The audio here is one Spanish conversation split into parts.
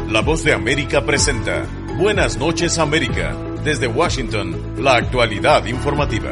La Voz de América presenta Buenas noches América. Desde Washington, la actualidad informativa.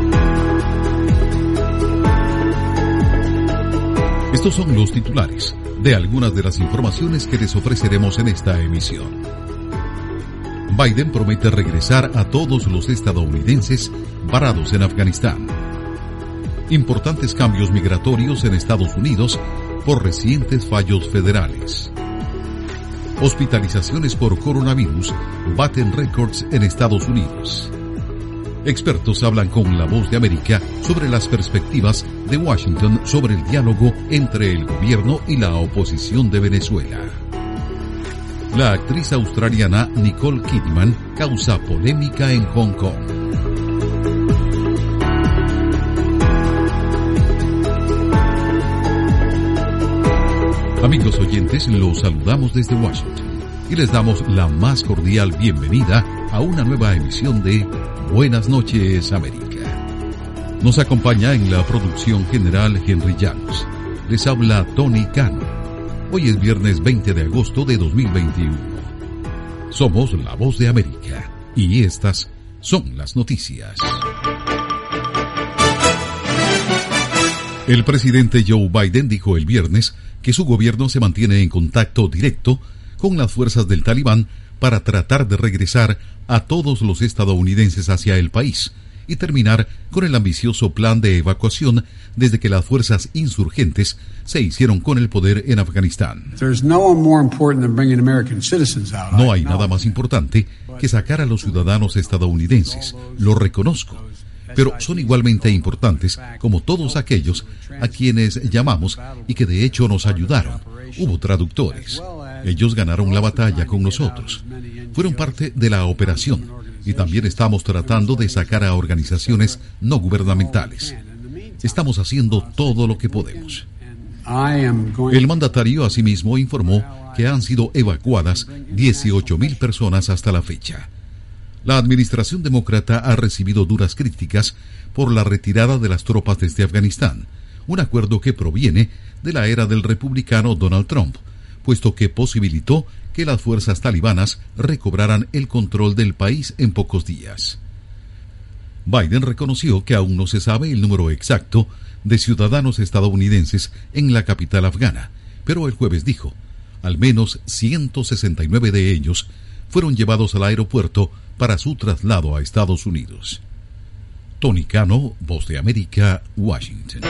Estos son los titulares de algunas de las informaciones que les ofreceremos en esta emisión. Biden promete regresar a todos los estadounidenses varados en Afganistán. Importantes cambios migratorios en Estados Unidos por recientes fallos federales. Hospitalizaciones por coronavirus baten récords en Estados Unidos. Expertos hablan con La Voz de América sobre las perspectivas de Washington sobre el diálogo entre el gobierno y la oposición de Venezuela. La actriz australiana Nicole Kidman causa polémica en Hong Kong. Amigos oyentes, los saludamos desde Washington y les damos la más cordial bienvenida a una nueva emisión de Buenas noches América. Nos acompaña en la producción general Henry Llanos. Les habla Tony Cano. Hoy es viernes 20 de agosto de 2021. Somos La Voz de América y estas son las noticias. El presidente Joe Biden dijo el viernes que su gobierno se mantiene en contacto directo con las fuerzas del Talibán para tratar de regresar a todos los estadounidenses hacia el país y terminar con el ambicioso plan de evacuación desde que las fuerzas insurgentes se hicieron con el poder en Afganistán. No hay nada más importante que sacar a los ciudadanos estadounidenses, lo reconozco, pero son igualmente importantes como todos aquellos a quienes llamamos y que de hecho nos ayudaron. Hubo traductores. Ellos ganaron la batalla con nosotros. Fueron parte de la operación y también estamos tratando de sacar a organizaciones no gubernamentales. Estamos haciendo todo lo que podemos. El mandatario asimismo informó que han sido evacuadas 18,000 personas hasta la fecha. La administración demócrata ha recibido duras críticas por la retirada de las tropas desde Afganistán, un acuerdo que proviene de la era del republicano Donald Trump, puesto que posibilitó que las fuerzas talibanas recobraran el control del país en pocos días. Biden reconoció que aún no se sabe el número exacto de ciudadanos estadounidenses en la capital afgana, pero el jueves dijo, al menos 169 de ellos fueron llevados al aeropuerto para su traslado a Estados Unidos. Tony Cano, Voz de América, Washington.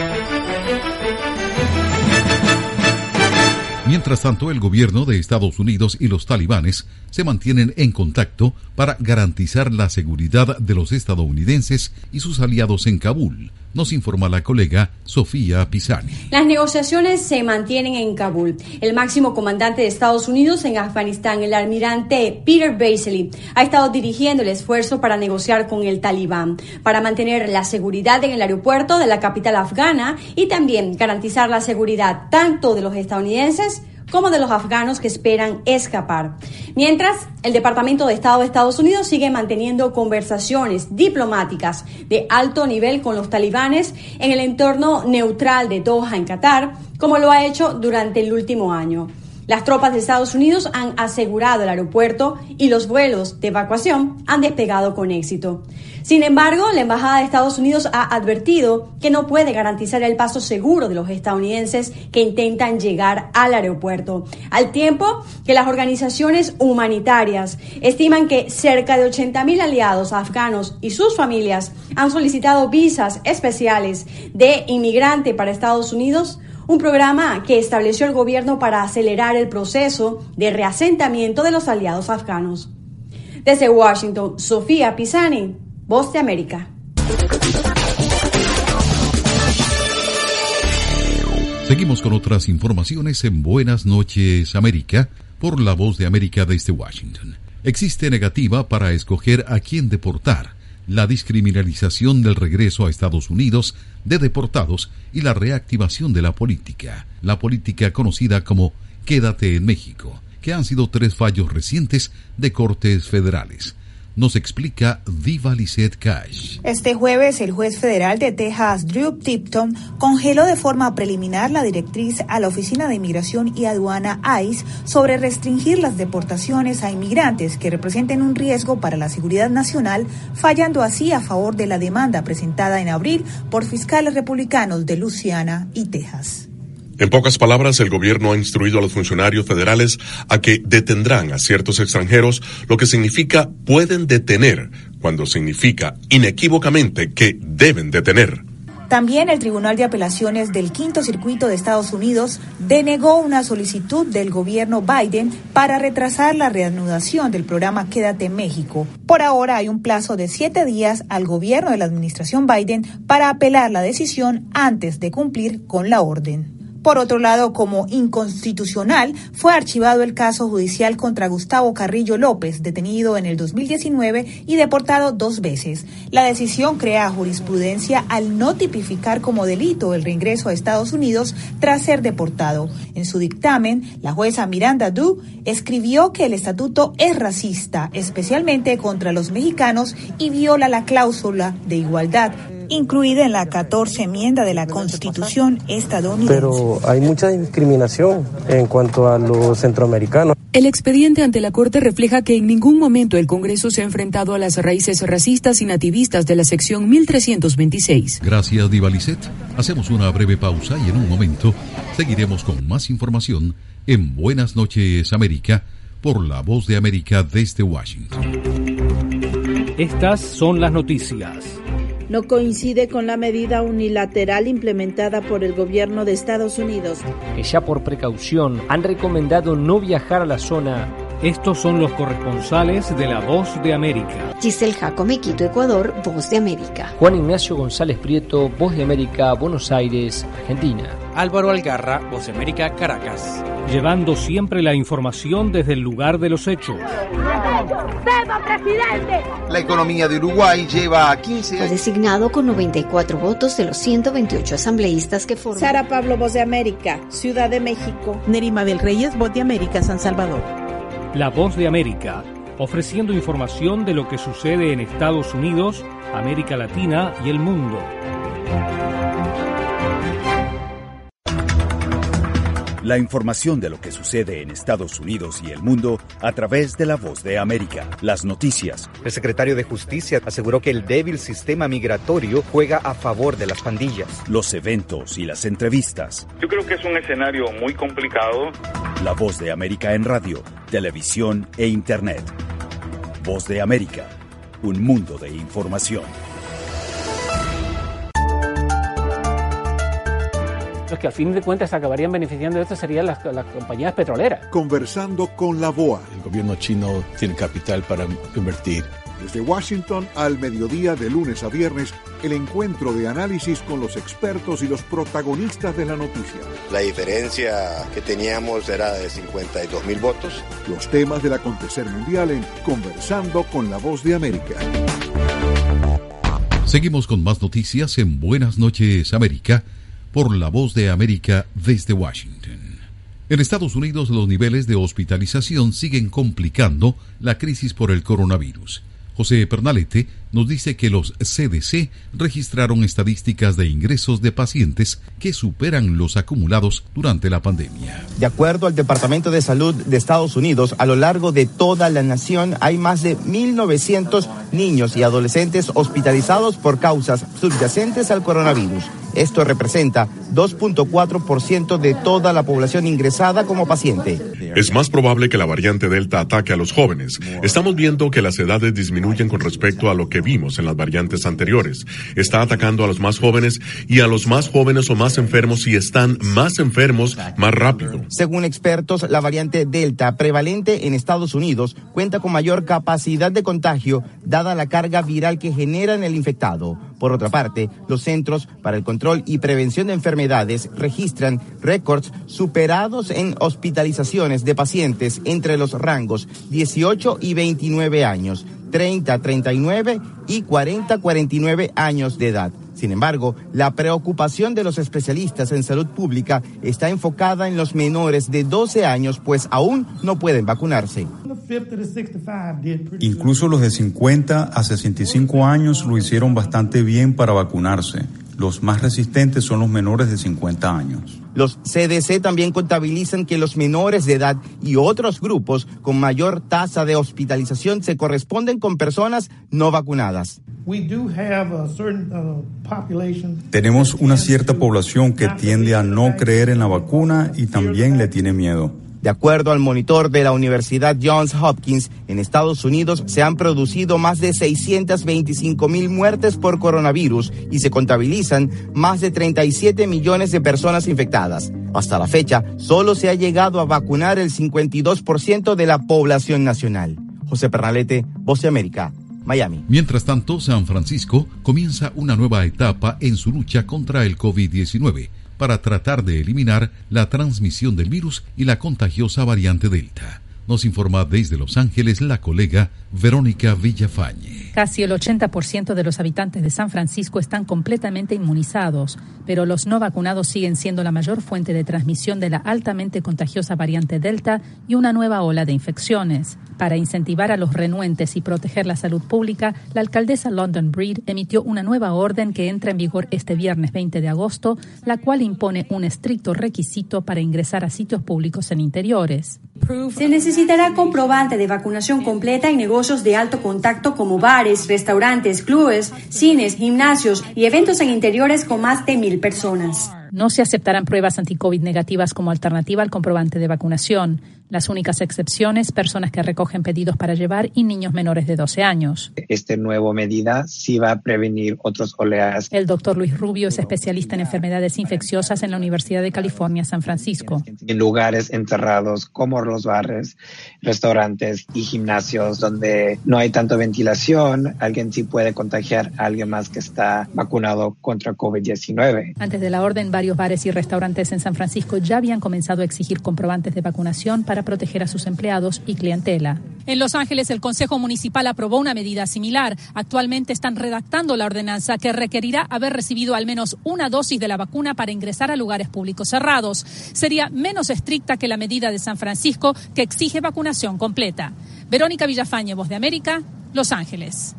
Mientras tanto, el gobierno de Estados Unidos y los talibanes se mantienen en contacto para garantizar la seguridad de los estadounidenses y sus aliados en Kabul, nos informa la colega Sofía Pisani. Las negociaciones se mantienen en Kabul. El máximo comandante de Estados Unidos en Afganistán, el almirante Peter Baseley, ha estado dirigiendo el esfuerzo para negociar con el Talibán, para mantener la seguridad en el aeropuerto de la capital afgana y también garantizar la seguridad tanto de los estadounidenses como de los afganos que esperan escapar. Mientras, el Departamento de Estado de Estados Unidos sigue manteniendo conversaciones diplomáticas de alto nivel con los talibanes en el entorno neutral de Doha, en Qatar, como lo ha hecho durante el último año. Las tropas de Estados Unidos han asegurado el aeropuerto y los vuelos de evacuación han despegado con éxito. Sin embargo, la Embajada de Estados Unidos ha advertido que no puede garantizar el paso seguro de los estadounidenses que intentan llegar al aeropuerto, al tiempo que las organizaciones humanitarias estiman que cerca de 80,000 aliados afganos y sus familias han solicitado visas especiales de inmigrante para Estados Unidos, un programa que estableció el gobierno para acelerar el proceso de reasentamiento de los aliados afganos. Desde Washington, Sofía Pisani, Voz de América. Seguimos con otras informaciones en Buenas noches América por La Voz de América desde Washington. Existe negativa para escoger a quién deportar, la descriminalización del regreso a Estados Unidos de deportados y la reactivación de la política conocida como Quédate en México, que han sido 3 fallos recientes de cortes federales. Nos explica Diva Lizette Cash. Este jueves, el juez federal de Texas, Drew Tipton, congeló de forma preliminar la directriz a la Oficina de Inmigración y Aduana ICE sobre restringir las deportaciones a inmigrantes que representen un riesgo para la seguridad nacional, fallando así a favor de la demanda presentada en abril por fiscales republicanos de Luisiana y Texas. En pocas palabras, el gobierno ha instruido a los funcionarios federales a que detendrán a ciertos extranjeros, lo que significa pueden detener, cuando significa inequívocamente que deben detener. También el Tribunal de Apelaciones del Quinto Circuito de Estados Unidos denegó una solicitud del gobierno Biden para retrasar la reanudación del programa Quédate en México. Por ahora hay un plazo de 7 días al gobierno de la administración Biden para apelar la decisión antes de cumplir con la orden. Por otro lado, como inconstitucional, fue archivado el caso judicial contra Gustavo Carrillo López, detenido en el 2019 y deportado 2 veces. La decisión crea jurisprudencia al no tipificar como delito el reingreso a Estados Unidos tras ser deportado. En su dictamen, la jueza Miranda Du escribió que el estatuto es racista, especialmente contra los mexicanos, y viola la cláusula de igualdad incluida en la 14 enmienda de la Constitución estadounidense. Pero hay mucha discriminación en cuanto a los centroamericanos. El expediente ante la Corte refleja que en ningún momento el Congreso se ha enfrentado a las raíces racistas y nativistas de la sección 1326. Gracias, Diva Lizette. Hacemos una breve pausa y en un momento seguiremos con más información en Buenas Noches América por La Voz de América desde Washington. Estas son las noticias. No coincide con la medida unilateral implementada por el gobierno de Estados Unidos, que ya por precaución han recomendado no viajar a la zona. Estos son los corresponsales de La Voz de América. Giselle Jacome, Quito, Ecuador, Voz de América. Juan Ignacio González Prieto, Voz de América, Buenos Aires, Argentina. Álvaro Algarra, Voz de América, Caracas. Llevando siempre la información desde el lugar de los hechos. ¡Viva, presidente! La economía de Uruguay lleva 15 años. Fue designado con 94 votos de los 128 asambleístas que forman. Sara Pablo, Voz de América, Ciudad de México. Nerima Bel Reyes, Voz de América, San Salvador. La Voz de América, ofreciendo información de lo que sucede en Estados Unidos, América Latina y el mundo. La información de lo que sucede en Estados Unidos y el mundo a través de La Voz de América. Las noticias. El secretario de Justicia aseguró que el débil sistema migratorio juega a favor de las pandillas. Los eventos y las entrevistas. Yo creo que es un escenario muy complicado. La Voz de América en radio, televisión e internet. Voz de América, un mundo de información. Los que al fin de cuentas acabarían beneficiando de esto serían las compañías petroleras. Conversando con la BOA. El gobierno chino tiene capital para invertir. Desde Washington al mediodía de lunes a viernes, el encuentro de análisis con los expertos y los protagonistas de la noticia. La diferencia que teníamos era de 52.000 votos. Los temas del acontecer mundial en Conversando con la Voz de América. Seguimos con más noticias en Buenas Noches América por La Voz de América desde Washington. En Estados Unidos, los niveles de hospitalización siguen complicando la crisis por el coronavirus. José Pernalete nos dice que los CDC registraron estadísticas de ingresos de pacientes que superan los acumulados durante la pandemia. De acuerdo al Departamento de Salud de Estados Unidos, a lo largo de toda la nación hay más de 1.900 niños y adolescentes hospitalizados por causas subyacentes al coronavirus. Esto representa 2.4% de toda la población ingresada como paciente. Es más probable que la variante Delta ataque a los jóvenes. Estamos viendo que las edades disminuyen con respecto a lo que vimos en las variantes anteriores. Está atacando a los más jóvenes y a los más jóvenes o más enfermos y están más enfermos más rápido. Según expertos, la variante Delta prevalente en Estados Unidos cuenta con mayor capacidad de contagio dada la carga viral que genera en el infectado. Por otra parte, los Centros para el Control y Prevención de Enfermedades registran récords superados en hospitalizaciones de pacientes entre los rangos 18 y 29 años, 30, 39 y 40, 49 años de edad. Sin embargo, la preocupación de los especialistas en salud pública está enfocada en los menores de 12 años, pues aún no pueden vacunarse. Incluso los de 50 a 65 años lo hicieron bastante bien para vacunarse. Los más resistentes son los menores de 50 años. Los CDC también contabilizan que los menores de edad y otros grupos con mayor tasa de hospitalización se corresponden con personas no vacunadas. Tenemos una cierta población que tiende a no creer en la vacuna y también le tiene miedo. De acuerdo al monitor de la Universidad Johns Hopkins, en Estados Unidos se han producido más de 625,000 muertes por coronavirus y se contabilizan más de 37 millones de personas infectadas. Hasta la fecha, solo se ha llegado a vacunar el 52% de la población nacional. José Pernalete, Voz de América, Miami. Mientras tanto, San Francisco comienza una nueva etapa en su lucha contra el COVID-19 para tratar de eliminar la transmisión del virus y la contagiosa variante Delta. Nos informa desde Los Ángeles la colega Verónica Villafañe. Casi el 80% de los habitantes de San Francisco están completamente inmunizados, pero los no vacunados siguen siendo la mayor fuente de transmisión de la altamente contagiosa variante Delta y una nueva ola de infecciones. Para incentivar a los renuentes y proteger la salud pública, la alcaldesa London Breed emitió una nueva orden que entra en vigor este viernes 20 de agosto, la cual impone un estricto requisito para ingresar a sitios públicos en interiores. Se necesitará comprobante de vacunación completa en negocios de alto contacto como bares, restaurantes, clubes, cines, gimnasios y eventos en interiores con más de 1,000 personas. No se aceptarán pruebas anti-COVID negativas como alternativa al comprobante de vacunación. Las únicas excepciones, personas que recogen pedidos para llevar y niños menores de 12 años. Esta nueva medida sí va a prevenir otras oleadas. El doctor Luis Rubio es especialista en enfermedades infecciosas en la Universidad de California, San Francisco. En lugares encerrados como los bares, restaurantes y gimnasios donde no hay tanta ventilación, alguien sí puede contagiar a alguien más que está vacunado contra COVID-19. Antes de la orden, varios bares y restaurantes en San Francisco ya habían comenzado a exigir comprobantes de vacunación para proteger a sus empleados y clientela. En Los Ángeles, el Consejo Municipal aprobó una medida similar. Actualmente están redactando la ordenanza que requerirá haber recibido al menos una dosis de la vacuna para ingresar a lugares públicos cerrados. Sería menos estricta que la medida de San Francisco, que exige vacunación completa. Verónica Villafañe, Voz de América, Los Ángeles.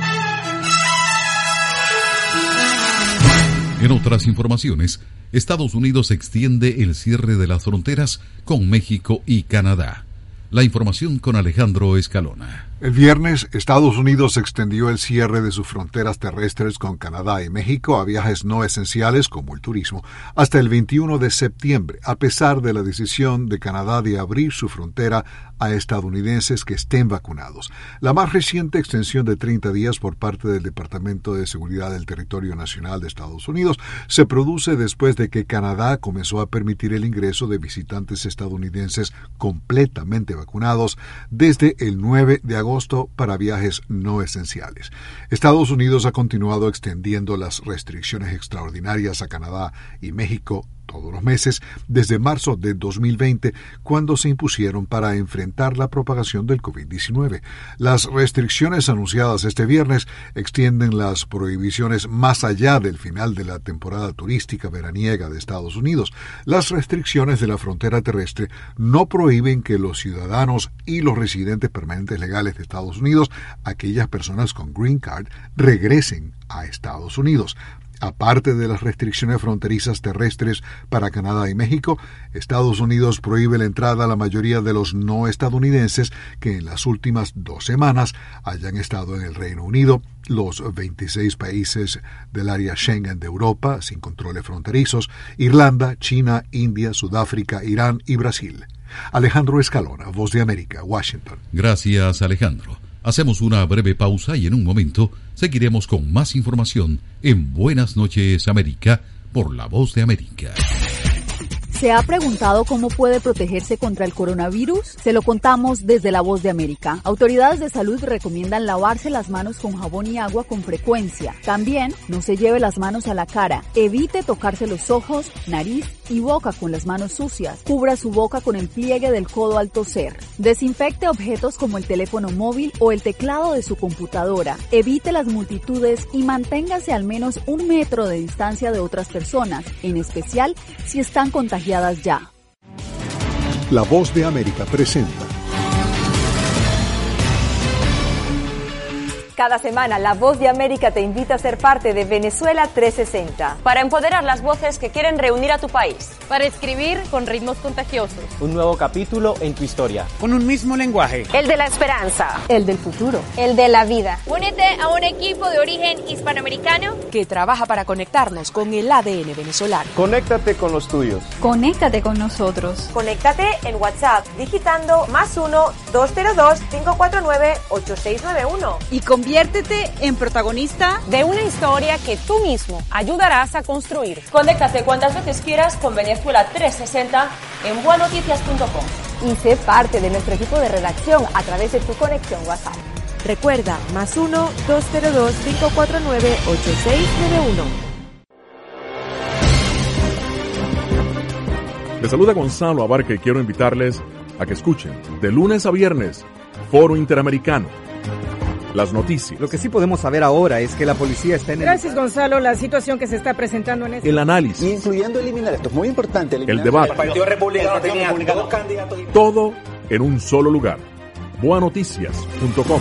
En otras informaciones, Estados Unidos extiende el cierre de las fronteras con México y Canadá. La información con Alejandro Escalona. El viernes, Estados Unidos extendió el cierre de sus fronteras terrestres con Canadá y México a viajes no esenciales como el turismo hasta el 21 de septiembre, a pesar de la decisión de Canadá de abrir su frontera a estadounidenses que estén vacunados. La más reciente extensión de 30 días por parte del Departamento de Seguridad del Territorio Nacional de Estados Unidos se produce después de que Canadá comenzó a permitir el ingreso de visitantes estadounidenses completamente vacunados desde el 9 de agosto para viajes no esenciales. Estados Unidos ha continuado extendiendo las restricciones extraordinarias a Canadá y México todos los meses desde marzo de 2020, cuando se impusieron para enfrentar la propagación del COVID-19. Las restricciones anunciadas este viernes extienden las prohibiciones más allá del final de la temporada turística veraniega de Estados Unidos. Las restricciones de la frontera terrestre no prohíben que los ciudadanos y los residentes permanentes legales de Estados Unidos, aquellas personas con Green Card, regresen a Estados Unidos. Aparte de las restricciones fronterizas terrestres para Canadá y México, Estados Unidos prohíbe la entrada a la mayoría de los no estadounidenses que en las últimas 2 semanas hayan estado en el Reino Unido, los 26 países del área Schengen de Europa sin controles fronterizos, Irlanda, China, India, Sudáfrica, Irán y Brasil. Alejandro Escalona, Voz de América, Washington. Gracias, Alejandro. Hacemos una breve pausa y en un momento seguiremos con más información en Buenas noches, América, por La Voz de América. ¿Se ha preguntado cómo puede protegerse contra el coronavirus? Se lo contamos desde La Voz de América. Autoridades de salud recomiendan lavarse las manos con jabón y agua con frecuencia. También no se lleve las manos a la cara. Evite tocarse los ojos, nariz y boca con las manos sucias. Cubra su boca con el pliegue del codo al toser. Desinfecte objetos como el teléfono móvil o el teclado de su computadora. Evite las multitudes y manténgase al menos 1 metro de distancia de otras personas, en especial si están contagiadas ya. La Voz de América presenta Cada semana, La Voz de América te invita a ser parte de Venezuela 360. Para empoderar las voces que quieren reunir a tu país. Para escribir con ritmos contagiosos. Un nuevo capítulo en tu historia. Con un mismo lenguaje. El de la esperanza. El del futuro. El de la vida. Únete a un equipo de origen hispanoamericano que trabaja para conectarnos con el ADN venezolano. Conéctate con los tuyos. Conéctate con nosotros. Conéctate en WhatsApp digitando +1-202-549-8691. Y conviértete en protagonista de una historia que tú mismo ayudarás a construir. Conéctate cuantas veces quieras con Venezuela 360 en buenoticias.com. Y sé parte de nuestro equipo de redacción a través de tu conexión WhatsApp. Recuerda, +1-202-549-8691. Les saluda Gonzalo Abarca y quiero invitarles a que escuchen de lunes a viernes Foro Interamericano. Las noticias. Lo que sí podemos saber ahora es que la policía está en Gracias, Gonzalo. La situación que se está presentando en este... El análisis. Incluyendo eliminar, esto es muy importante. El debate. El Partido Republicano tenía dos candidatos. Todo en un solo lugar. Buenoticias.com.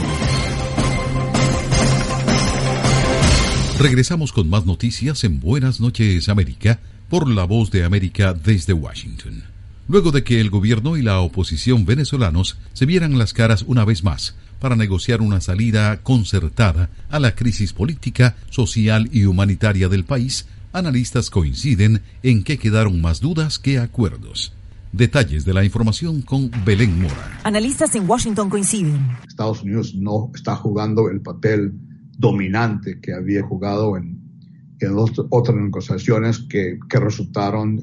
Regresamos con más noticias en Buenas noches, América, por La Voz de América desde Washington. Luego de que el gobierno y la oposición venezolanos se vieran las caras una vez más para negociar una salida concertada a la crisis política, social y humanitaria del país, analistas coinciden en que quedaron más dudas que acuerdos. Detalles de la información con Belén Mora. Analistas en Washington coinciden. Estados Unidos no está jugando el papel dominante que había jugado en otras negociaciones que resultaron,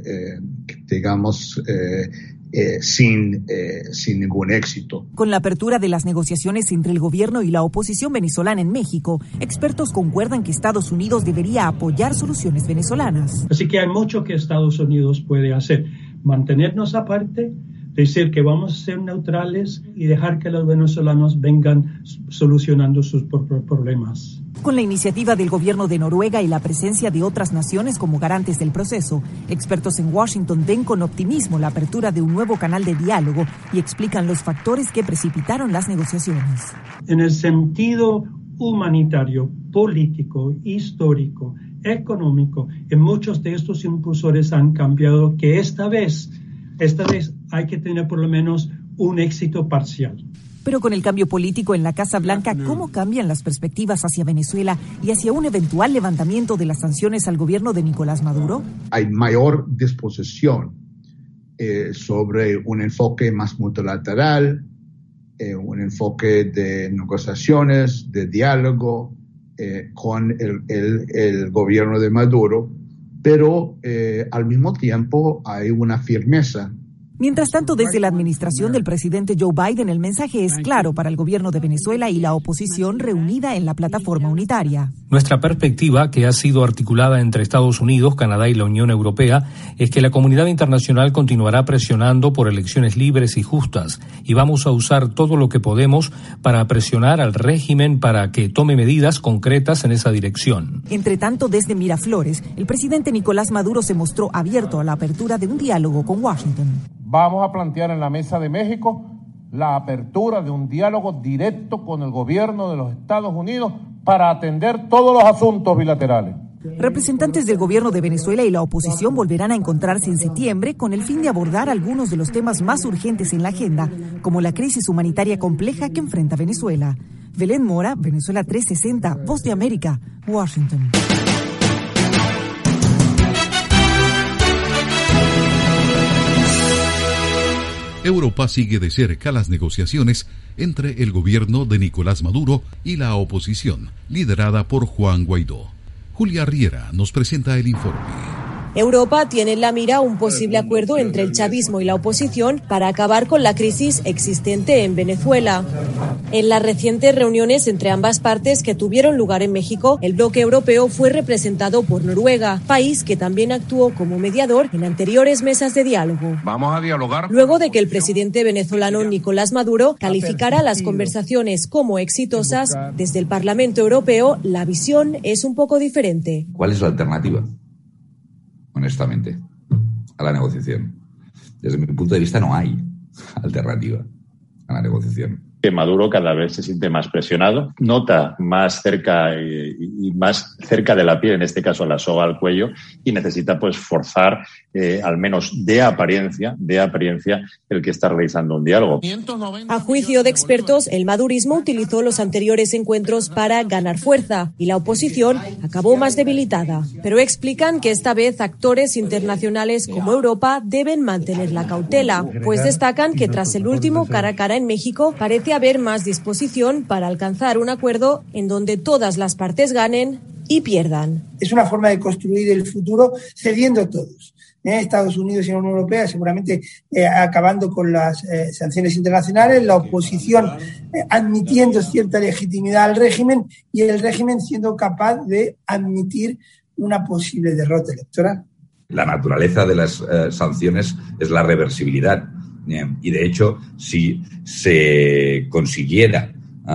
sin ningún éxito. Con la apertura de las negociaciones entre el gobierno y la oposición venezolana en México, expertos concuerdan que Estados Unidos debería apoyar soluciones venezolanas. Así que hay mucho que Estados Unidos puede hacer. Mantenernos aparte, decir que vamos a ser neutrales y dejar que los venezolanos vengan solucionando sus propios problemas. Con la iniciativa del gobierno de Noruega y la presencia de otras naciones como garantes del proceso, expertos en Washington ven con optimismo la apertura de un nuevo canal de diálogo y explican los factores que precipitaron las negociaciones. En el sentido humanitario, político, histórico, económico, en muchos de estos impulsores han cambiado que esta vez hay que tener por lo menos un éxito parcial. Pero con el cambio político en la Casa Blanca, ¿cómo cambian las perspectivas hacia Venezuela y hacia un eventual levantamiento de las sanciones al gobierno de Nicolás Maduro? Hay mayor disposición sobre un enfoque más multilateral, un enfoque de negociaciones, de diálogo con el gobierno de Maduro, pero al mismo tiempo hay una firmeza. Mientras tanto, desde la administración del presidente Joe Biden, el mensaje es claro para el gobierno de Venezuela y la oposición reunida en la plataforma unitaria. Nuestra perspectiva, que ha sido articulada entre Estados Unidos, Canadá y la Unión Europea, es que la comunidad internacional continuará presionando por elecciones libres y justas, y vamos a usar todo lo que podemos para presionar al régimen para que tome medidas concretas en esa dirección. Entre tanto, desde Miraflores, el presidente Nicolás Maduro se mostró abierto a la apertura de un diálogo con Washington. Vamos a plantear en la Mesa de México la apertura de un diálogo directo con el gobierno de los Estados Unidos para atender todos los asuntos bilaterales. Representantes del gobierno de Venezuela y la oposición volverán a encontrarse en septiembre con el fin de abordar algunos de los temas más urgentes en la agenda, como la crisis humanitaria compleja que enfrenta Venezuela. Belén Mora, Venezuela 360, Voz de América, Washington. Europa sigue de cerca las negociaciones entre el gobierno de Nicolás Maduro y la oposición, liderada por Juan Guaidó. Julia Riera nos presenta el informe. Europa tiene en la mira un posible acuerdo entre el chavismo y la oposición para acabar con la crisis existente en Venezuela. En las recientes reuniones entre ambas partes que tuvieron lugar en México, el bloque europeo fue representado por Noruega, país que también actuó como mediador en anteriores mesas de diálogo. Vamos a dialogar. Luego de que el presidente venezolano Nicolás Maduro calificara las conversaciones como exitosas, desde el Parlamento Europeo la visión es un poco diferente. ¿Cuál es la alternativa? Honestamente, a la negociación. Desde mi punto de vista no hay alternativa a la negociación. que Maduro cada vez se siente más presionado, nota más cerca y más cerca de la piel, en este caso la soga al cuello, y necesita pues forzar, al menos de apariencia, el que está realizando un diálogo. A juicio de expertos, el madurismo utilizó los anteriores encuentros para ganar fuerza y la oposición acabó más debilitada. Pero explican que esta vez actores internacionales como Europa deben mantener la cautela, pues destacan que tras el último cara a cara en México parece haber más disposición para alcanzar un acuerdo en donde todas las partes ganen y pierdan. Es una forma de construir el futuro cediendo todos. Estados Unidos y la Unión Europea seguramente acabando con las sanciones internacionales, la oposición admitiendo cierta legitimidad al régimen y el régimen siendo capaz de admitir una posible derrota electoral. La naturaleza de las sanciones es la reversibilidad. Y de hecho, si se consiguiera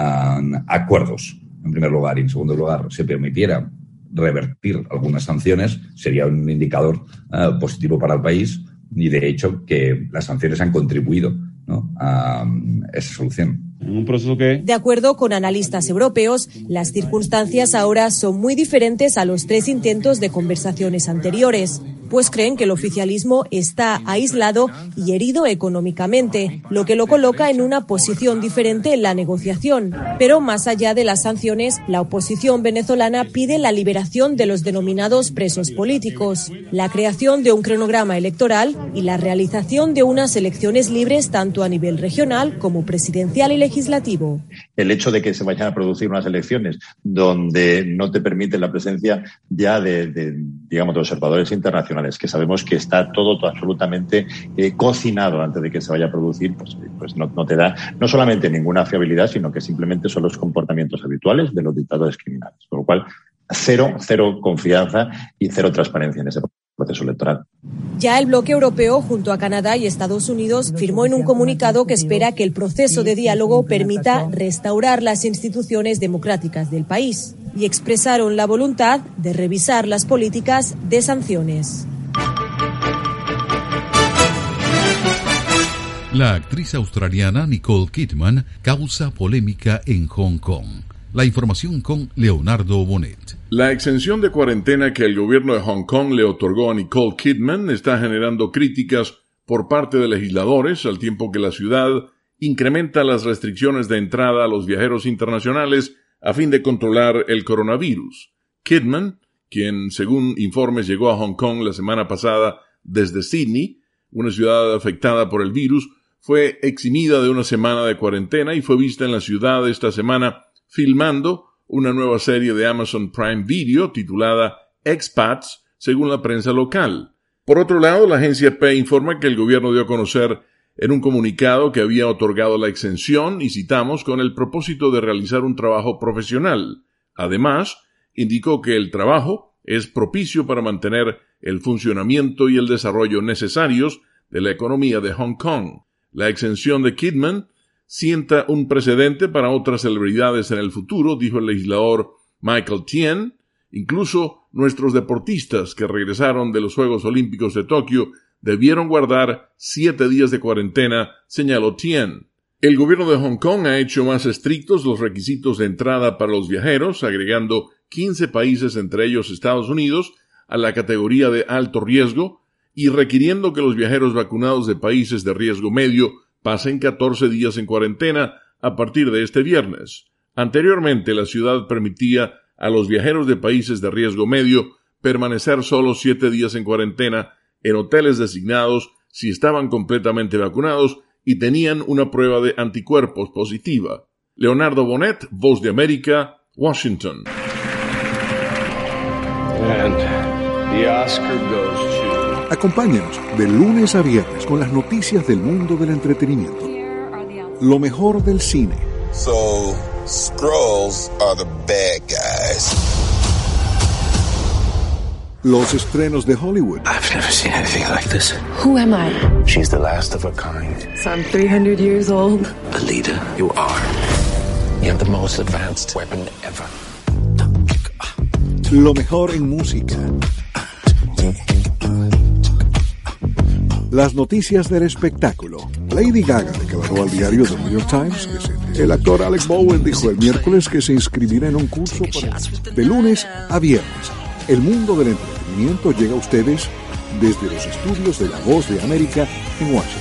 acuerdos, en primer lugar, y en segundo lugar, se permitiera revertir algunas sanciones, sería un indicador positivo para el país y, de hecho, que las sanciones han contribuido, ¿no?, a esa solución. Un proceso que... De acuerdo con analistas europeos, las circunstancias ahora son muy diferentes a los 3 intentos de conversaciones anteriores, pues creen que el oficialismo está aislado y herido económicamente, lo que lo coloca en una posición diferente en la negociación. Pero más allá de las sanciones, la oposición venezolana pide la liberación de los denominados presos políticos, la creación de un cronograma electoral y la realización de unas elecciones libres tanto a nivel regional como presidencial y legislativo. El hecho de que se vayan a producir unas elecciones donde no te permite la presencia ya de observadores internacionales, que sabemos que está todo absolutamente cocinado antes de que se vaya a producir, pues no te da no solamente ninguna fiabilidad, sino que simplemente son los comportamientos habituales de los dictadores criminales. Con lo cual, cero confianza y cero transparencia en ese proceso electoral. Ya el bloque europeo, junto a Canadá y Estados Unidos, firmó en un comunicado que espera que el proceso de diálogo permita restaurar las instituciones democráticas del país y expresaron la voluntad de revisar las políticas de sanciones. La actriz australiana Nicole Kidman causa polémica en Hong Kong. La información con Leonardo Bonet. La exención de cuarentena que el gobierno de Hong Kong le otorgó a Nicole Kidman está generando críticas por parte de legisladores, al tiempo que la ciudad incrementa las restricciones de entrada a los viajeros internacionales a fin de controlar el coronavirus. Kidman, quien según informes llegó a Hong Kong la semana pasada desde Sydney, una ciudad afectada por el virus, fue eximida de una semana de cuarentena y fue vista en la ciudad esta semana filmando una nueva serie de Amazon Prime Video titulada Expats, según la prensa local. Por otro lado, la agencia AP informa que el gobierno dio a conocer en un comunicado que había otorgado la exención, y citamos, con el propósito de realizar un trabajo profesional. Además, indicó que el trabajo es propicio para mantener el funcionamiento y el desarrollo necesarios de la economía de Hong Kong. La exención de Kidman sienta un precedente para otras celebridades en el futuro, dijo el legislador Michael Tien. Incluso nuestros deportistas que regresaron de los Juegos Olímpicos de Tokio debieron guardar 7 días de cuarentena, señaló Tien. El gobierno de Hong Kong ha hecho más estrictos los requisitos de entrada para los viajeros, agregando 15 países, entre ellos Estados Unidos, a la categoría de alto riesgo y requiriendo que los viajeros vacunados de países de riesgo medio pasen 14 días en cuarentena a partir de este viernes. Anteriormente, la ciudad permitía a los viajeros de países de riesgo medio permanecer solo 7 días en cuarentena en hoteles designados si estaban completamente vacunados y tenían una prueba de anticuerpos positiva. Leonardo Bonet, Voz de América, Washington. And the Oscar goes to... Acompáñenos de lunes a viernes con las noticias del mundo del entretenimiento. Lo mejor del cine. So, Skrulls are the bad guys. Los estrenos de Hollywood. I've never seen anything like this. Who am I? She's the last of her kind. So I'm 300 years old. A leader, you are. You have the most advanced weapon ever. Lo mejor en música. Las noticias del espectáculo. Lady Gaga declaró al diario The New York Times que el actor Alec Bowen dijo el miércoles que se inscribirá en un curso de lunes a viernes. El mundo del entretenimiento llega a ustedes desde los estudios de La Voz de América en Washington.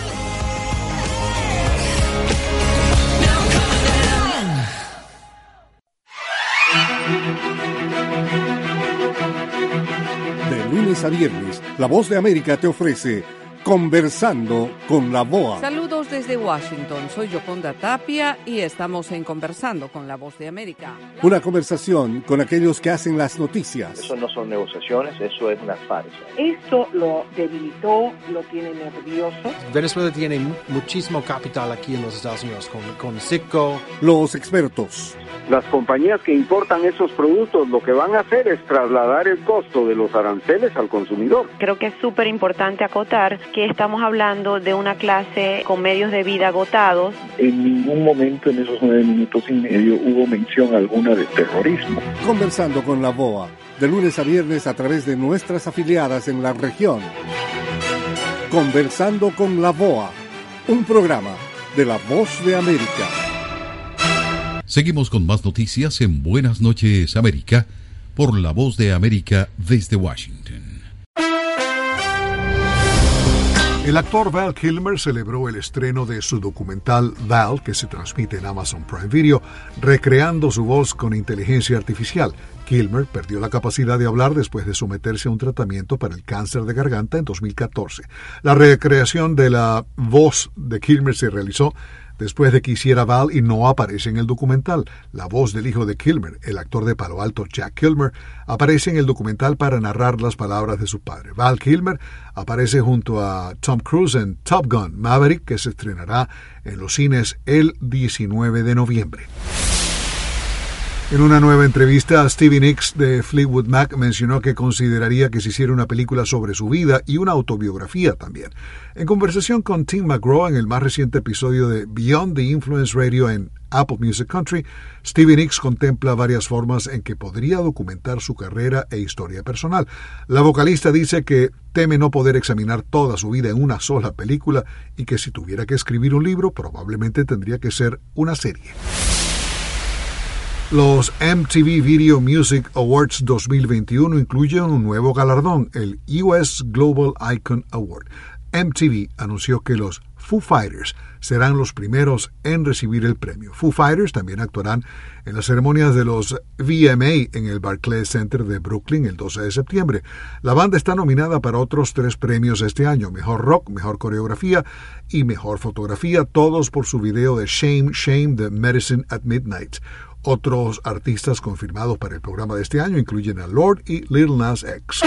De lunes a viernes, La Voz de América te ofrece Conversando con la VOA. Saludos desde Washington, soy Yoconda Tapia y estamos en Conversando con la Voz de América. Una conversación con aquellos que hacen las noticias. Eso no son negociaciones, eso es una farsa. Esto lo debilitó, lo tiene nervioso. Venezuela tiene muchísimo capital aquí en los Estados Unidos, con Citgo. Los expertos. Las compañías que importan esos productos lo que van a hacer es trasladar el costo de los aranceles al consumidor. Creo que es súper importante acotar que estamos hablando de una clase con medios de vida agotados. En ningún momento en esos 9 minutos y medio hubo mención alguna de terrorismo. Conversando con la VOA, de lunes a viernes a través de nuestras afiliadas en la región. Conversando con la VOA, un programa de La Voz de América. Seguimos con más noticias en Buenas noches, América, por La Voz de América desde Washington. El actor Val Kilmer celebró el estreno de su documental Val, que se transmite en Amazon Prime Video, recreando su voz con inteligencia artificial. Kilmer perdió la capacidad de hablar después de someterse a un tratamiento para el cáncer de garganta en 2014. La recreación de la voz de Kilmer se realizó después de que hiciera Val y no aparece en el documental. La voz del hijo de Kilmer, el actor de Palo Alto Jack Kilmer, aparece en el documental para narrar las palabras de su padre. Val Kilmer aparece junto a Tom Cruise en Top Gun Maverick, que se estrenará en los cines el 19 de noviembre. En una nueva entrevista, Stevie Nicks de Fleetwood Mac mencionó que consideraría que se hiciera una película sobre su vida y una autobiografía también. En conversación con Tim McGraw en el más reciente episodio de Beyond the Influence Radio en Apple Music Country, Stevie Nicks contempla varias formas en que podría documentar su carrera e historia personal. La vocalista dice que teme no poder examinar toda su vida en una sola película y que si tuviera que escribir un libro probablemente tendría que ser una serie. Los MTV Video Music Awards 2021 incluyen un nuevo galardón, el US Global Icon Award. MTV anunció que los Foo Fighters serán los primeros en recibir el premio. Foo Fighters también actuarán en las ceremonias de los VMA en el Barclays Center de Brooklyn el 12 de septiembre. La banda está nominada para otros 3 premios este año: Mejor Rock, Mejor Coreografía y Mejor Fotografía, todos por su video de Shame, Shame, The Medicine at Midnight. Otros artistas confirmados para el programa de este año incluyen a Lorde y Lil Nas X.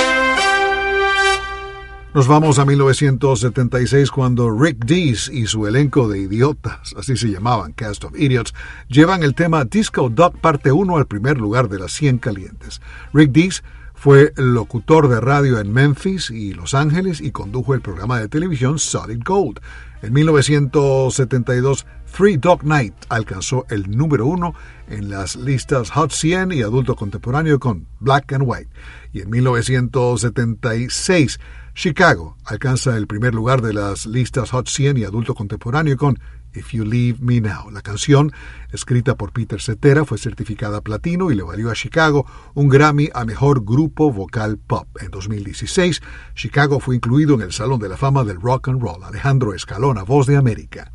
Nos vamos a 1976 cuando Rick Dees y su elenco de idiotas, así se llamaban, Cast of Idiots, llevan el tema Disco Duck Parte 1 al primer lugar de las 100 calientes. Rick Dees fue locutor de radio en Memphis y Los Ángeles y condujo el programa de televisión Solid Gold. En 1972, Three Dog Night alcanzó el número 1 en las listas Hot 100 y Adulto Contemporáneo con Black and White. Y en 1976, Chicago alcanza el primer lugar de las listas Hot 100 y Adulto Contemporáneo con If You Leave Me Now. La canción, escrita por Peter Cetera, fue certificada platino y le valió a Chicago un Grammy a Mejor Grupo Vocal Pop. En 2016, Chicago fue incluido en el Salón de la Fama del Rock and Roll. Alejandro Escalona, Voz de América.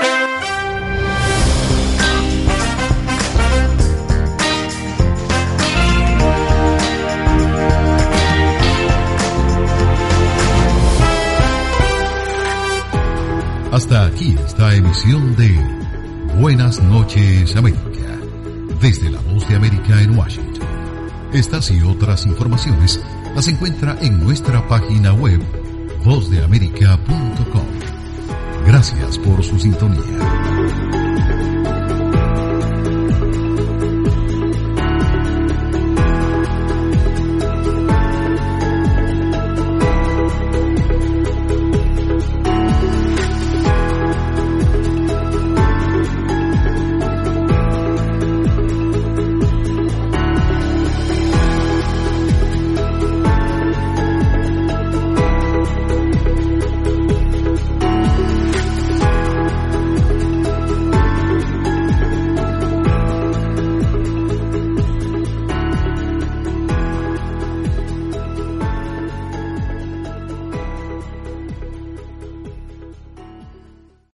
Hasta aquí esta emisión de Buenas noches, América, desde La Voz de América en Washington. Estas y otras informaciones las encuentra en nuestra página web vozdeamerica.com. Gracias por su sintonía.